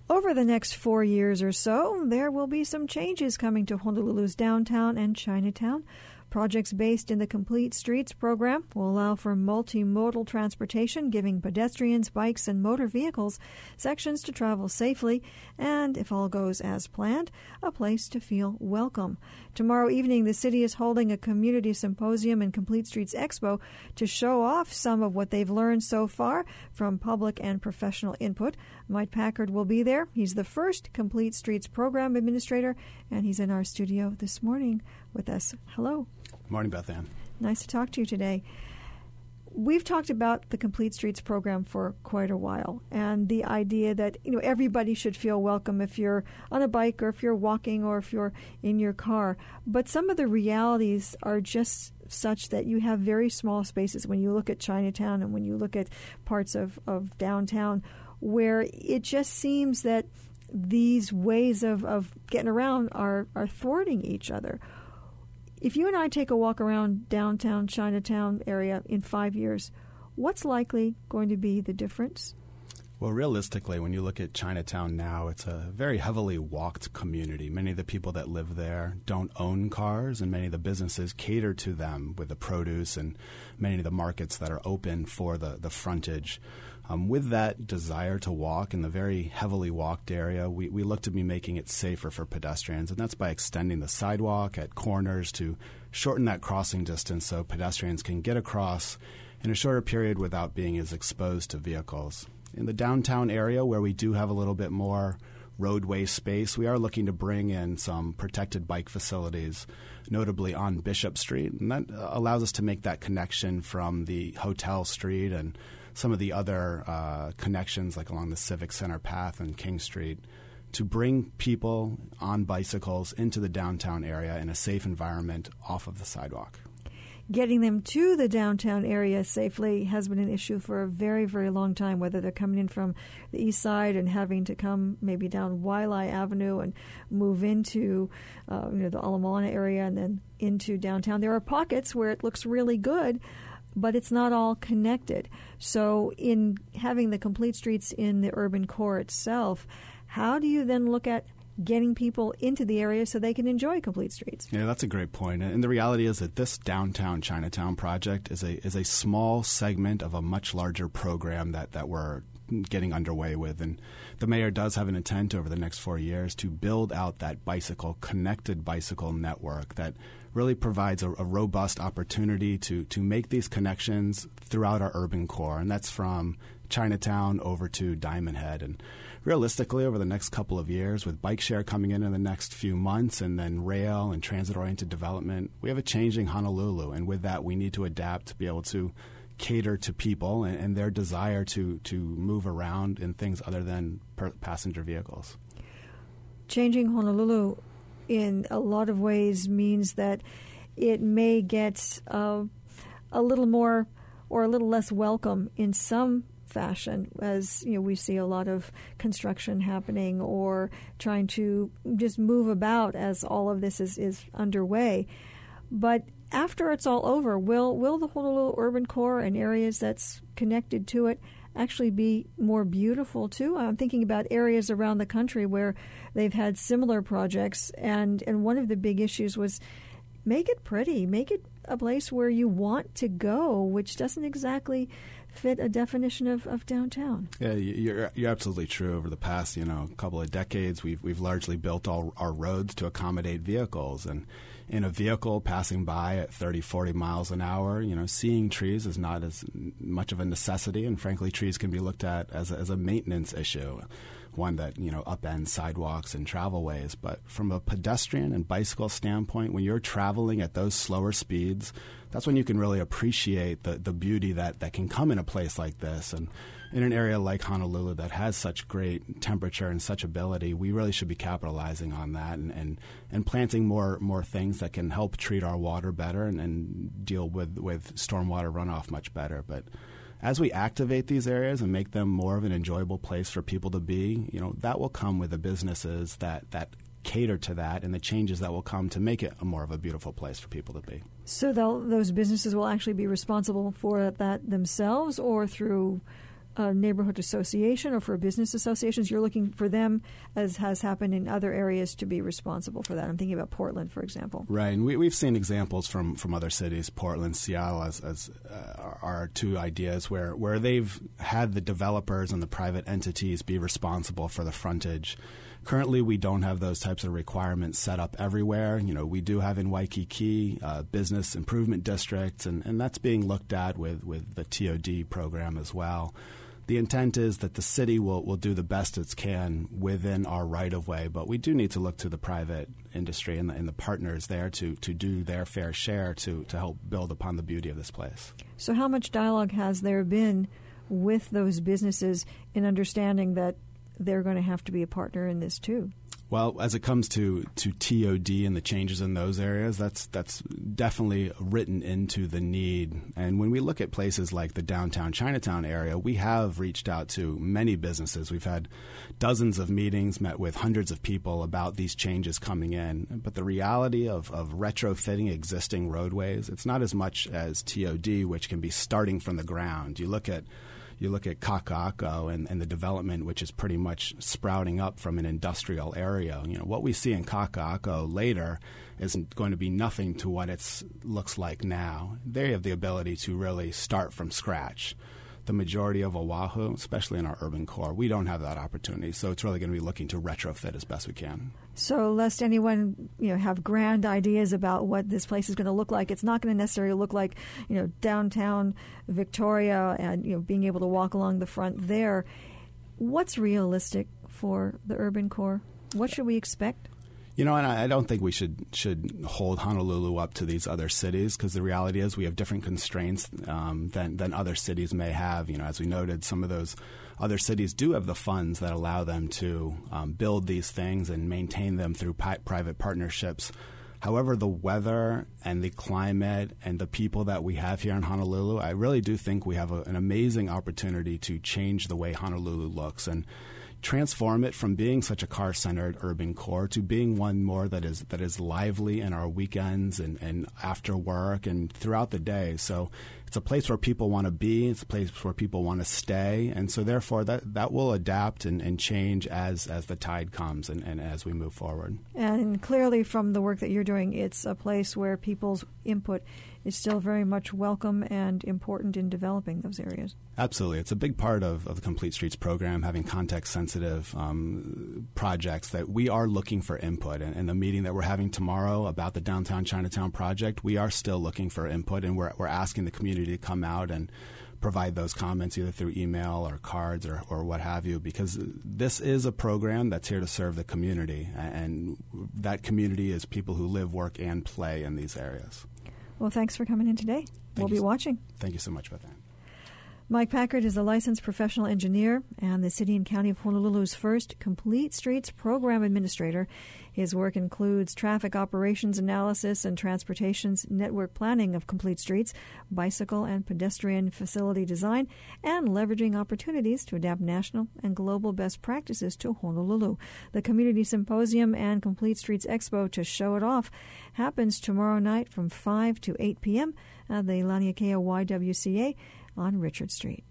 Over the next 4 years or so, there will be some changes coming to Honolulu's downtown and Chinatown. Projects based in the Complete Streets program will allow for multimodal transportation, giving pedestrians, bikes, and motor vehicles sections to travel safely and, if all goes as planned, a place to feel welcome. Tomorrow evening, the city is holding a community symposium and Complete Streets Expo to show off some of what they've learned so far from public and professional input. Mike Packard will be there. He's the first Complete Streets program administrator, and he's in our studio this morning with us. Hello. Morning, Beth Ann. Nice to talk to you today. We've talked about the Complete Streets program for quite a while, and the idea that everybody should feel welcome if you're on a bike or if you're walking or if you're in your car. But some of the realities are just such that you have very small spaces when you look at Chinatown and when you look at parts of downtown where it just seems that these ways of getting around are thwarting each other. If you and I take a walk around downtown Chinatown area in 5 years, what's likely going to be the difference? Well, realistically, when you look at Chinatown now, it's a very heavily walked community. Many of the people that live there don't own cars, and many of the businesses cater to them with the produce and many of the markets that are open for the frontage. With that desire to walk in the very heavily walked area, we look to be making it safer for pedestrians, and that's by extending the sidewalk at corners to shorten that crossing distance so pedestrians can get across in a shorter period without being as exposed to vehicles. In the downtown area, where we do have a little bit more roadway space, we are looking to bring in some protected bike facilities, notably on Bishop Street, and that allows us to make that connection from the Hotel Street and some of the other connections like along the Civic Center path and King Street to bring people on bicycles into the downtown area in a safe environment off of the sidewalk. Getting them to the downtown area safely has been an issue for a very, very long time, whether they're coming in from the east side and having to come maybe down Wailea Avenue and move into the Ala Moana area and then into downtown. There are pockets where it looks really good, but it's not all connected. So in having the Complete Streets in the urban core itself, how do you then look at getting people into the area so they can enjoy Complete Streets? Yeah, that's a great point. And the reality is that this downtown Chinatown project is a small segment of a much larger program that we're getting underway with. And the mayor does have an intent over the next 4 years to build out that connected bicycle network that really provides a robust opportunity to make these connections throughout our urban core. And that's from Chinatown over to Diamond Head. And realistically, over the next couple of years, with bike share coming in the next few months and then rail and transit-oriented development, we have a changing Honolulu. And with that, we need to adapt to be able to cater to people and their desire to move around in things other than passenger vehicles. Changing Honolulu in a lot of ways means that it may get a little more or a little less welcome in some fashion, as we see a lot of construction happening or trying to just move about as all of this is underway. But after it's all over, will the Honolulu urban core and areas that's connected to it actually be more beautiful too? I'm thinking about areas around the country where they've had similar projects, and one of the big issues was make it pretty, make it a place where you want to go, which doesn't exactly fit a definition of downtown. Yeah, you're absolutely true. Over the past couple of decades, we've largely built all our roads to accommodate vehicles, and in a vehicle passing by at 30, 40 miles an hour, seeing trees is not as much of a necessity, and frankly, trees can be looked at as a maintenance issue, one that upends sidewalks and travelways. But from a pedestrian and bicycle standpoint, when you're traveling at those slower speeds, that's when you can really appreciate the beauty that can come in a place like this. And in an area like Honolulu that has such great temperature and such ability, we really should be capitalizing on that and planting more things that can help treat our water better and deal with stormwater runoff much better. But as we activate these areas and make them more of an enjoyable place for people to be, that will come with the businesses that cater to that and the changes that will come to make it a more of a beautiful place for people to be. So those businesses will actually be responsible for that themselves, or through a neighborhood association or for business associations. You're looking for them, as has happened in other areas, to be responsible for that. I'm thinking about Portland, for example. Right, and we've seen examples from other cities, Portland, Seattle, as are two ideas where they've had the developers and the private entities be responsible for the frontage. Currently, we don't have those types of requirements set up everywhere. We do have in Waikiki business improvement districts, and that's being looked at with the TOD program as well. The intent is that the city will do the best it can within our right-of-way, but we do need to look to the private industry and the partners there to do their fair share to help build upon the beauty of this place. So how much dialogue has there been with those businesses in understanding that they're going to have to be a partner in this too? Well, as it comes to TOD and the changes in those areas, that's definitely written into the need. And when we look at places like the downtown Chinatown area, we have reached out to many businesses. We've had dozens of meetings, met with hundreds of people about these changes coming in. But the reality of retrofitting existing roadways, it's not as much as TOD, which can be starting from the ground. You look at Kaka'ako and the development, which is pretty much sprouting up from an industrial area. What we see in Kaka'ako later isn't going to be nothing to what it looks like now. They have the ability to really start from scratch. The majority of Oahu, especially in our urban core, we don't have that opportunity. So it's really going to be looking to retrofit as best we can. So lest anyone have grand ideas about what this place is going to look like, it's not going to necessarily look like downtown Victoria and being able to walk along the front there. What's realistic for the urban core? What should we expect? And I don't think we should hold Honolulu up to these other cities, because the reality is we have different constraints than other cities may have. As we noted, some of those other cities do have the funds that allow them to build these things and maintain them through private partnerships. However, the weather and the climate and the people that we have here in Honolulu, I really do think we have an amazing opportunity to change the way Honolulu looks and transform it from being such a car-centered urban core to being one more that is lively in our weekends and after work and throughout the day. So it's a place where people want to be. It's a place where people want to stay. And so therefore that will adapt and change as the tide comes and as we move forward. And clearly from the work that you're doing, it's a place where people's input is still very much welcome and important in developing those areas. Absolutely. It's a big part of the Complete Streets program, having context-sensitive projects that we are looking for input. And the meeting that we're having tomorrow about the Downtown Chinatown project, we are still looking for input, and we're asking the community to come out and provide those comments either through email or cards or what have you, because this is a program that's here to serve the community, and that community is people who live, work, and play in these areas. Well, thanks for coming in today. We'll be watching. Thank you so much, Beth Ann. Mike Packard is a licensed professional engineer and the City and County of Honolulu's first Complete Streets Program Administrator. His work includes traffic operations analysis and transportation's network planning of complete streets, bicycle and pedestrian facility design, and leveraging opportunities to adapt national and global best practices to Honolulu. The Community Symposium and Complete Streets Expo to show it off happens tomorrow night from 5 to 8 p.m. at the Laniakea YWCA on Richard Street.